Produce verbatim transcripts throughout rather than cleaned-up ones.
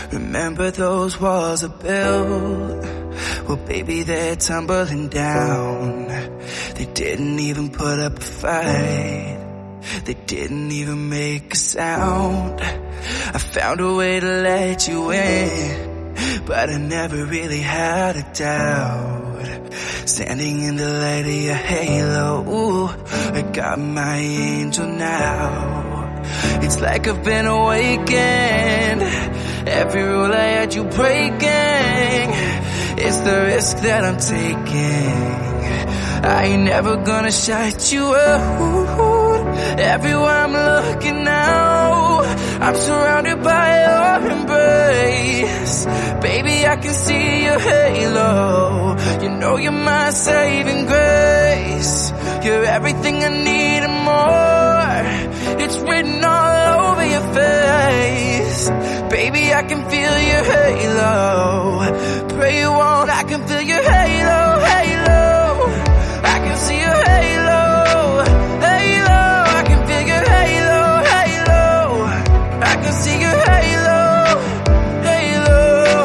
Remember those walls are built? Well, baby, they're tumbling down. They didn't even put up a fight. They didn't even make a sound. I found a way to let you in, but I never really had a doubt. Standing in the light of your halo, ooh, I got my angel now. It's like I've been awakened. Every rule I had you breaking. It's the risk that I'm taking. I ain't never gonna shut you out. Everywhere I'm looking now, I'm surrounded by your embrace. Baby, I can see your halo. You know you're my saving grace. You're everything I need and more. It's written all over your face. Baby, I can feel your halo. Pray you won't, I can feel your halo, halo. I can see your halo, halo. I can feel your halo, halo. I can see your halo, halo.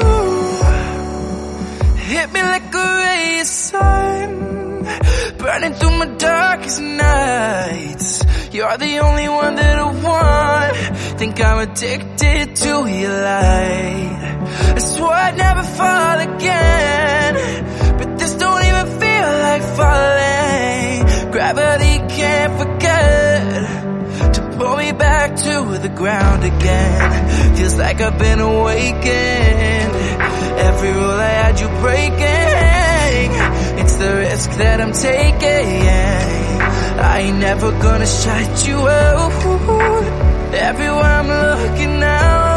Hit me like a ray of sun, burning through my darkest nights. You're the only one that I want. Think I'm addicted to your light. I swore I'd never fall again, but this don't even feel like falling. Gravity can't forget to pull me back to the ground again. Feels like I've been awakened. Every rule I had you breaking. It's the risk that I'm taking. I ain't never gonna shut you out. Everywhere I'm looking now,